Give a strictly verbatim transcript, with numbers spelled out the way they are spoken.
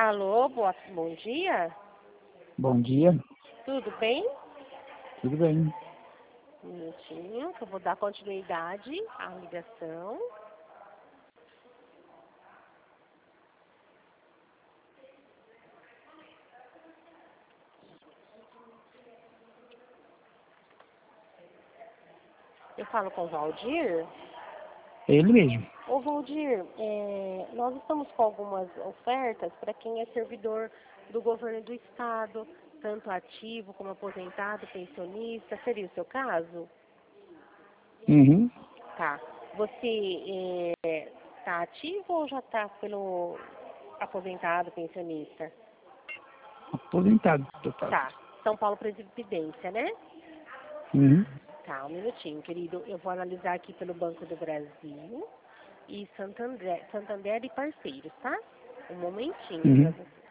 Alô, boa, bom dia. Bom dia, Tudo bem? tudo bem? Um minutinho, que eu vou dar continuidade à ligação. Eu falo com o Valdir. É ele mesmo. Ô Valdir, é, nós estamos com algumas ofertas para quem é servidor do governo do estado, tanto ativo como aposentado, pensionista. Seria o seu caso? Uhum. Tá. Você está ativo ou já está pelo aposentado, pensionista? Aposentado, total. Tá. São Paulo Previdência, né? Uhum. Tá, um minutinho, querido. Eu vou analisar aqui pelo Banco do Brasil e Santander, Santander e parceiros, tá? Um momentinho Uhum. para você.